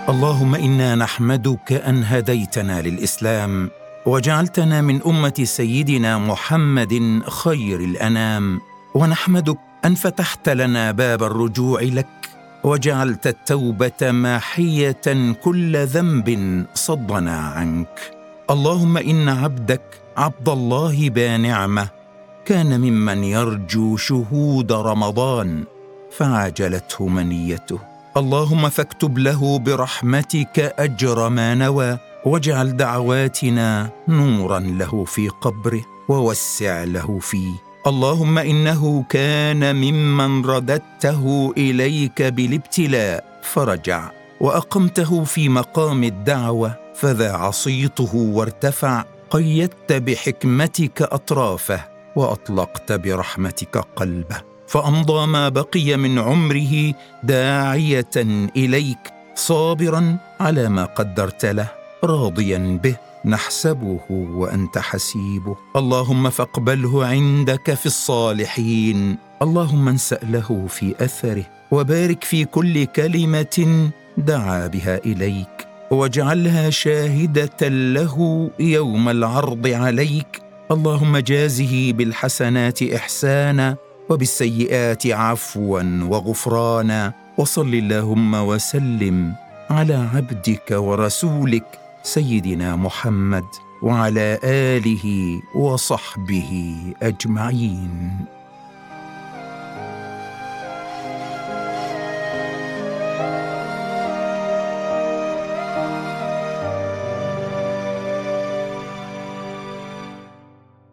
اللهم إنا نحمدك أن هديتنا للإسلام وجعلتنا من أمة سيدنا محمد خير الأنام، ونحمدك أن فتحت لنا باب الرجوع لك وجعلت التوبة ماحية كل ذنب صدنا عنك. اللهم إن عبدك عبد الله بانعمة كان ممن يرجو شهود رمضان فعاجلته منيته. اللهم فاكتب له برحمتك أجر ما نوى، واجعل دعواتنا نورا له في قبره ووسع له فيه. اللهم إنه كان ممن رددته إليك بالابتلاء فرجع، وأقمته في مقام الدعوة فذاع صيته وارتفع، قيدت بحكمتك أطرافه وأطلقت برحمتك قلبه، فأمضى ما بقي من عمره داعية إليك صابرا على ما قدرت له راضيا به نحسبه وأنت حسيبه. اللهم فاقبله عندك في الصالحين. اللهم انسأ له في أثره وبارك في كل كلمة دعا بها إليك، واجعلها شاهدة له يوم العرض عليك. اللهم جازه بالحسنات إحسانا وبالسيئات عفوا وغفرانا. وصل اللهم وسلم على عبدك ورسولك سيدنا محمد وعلى آله وصحبه أجمعين.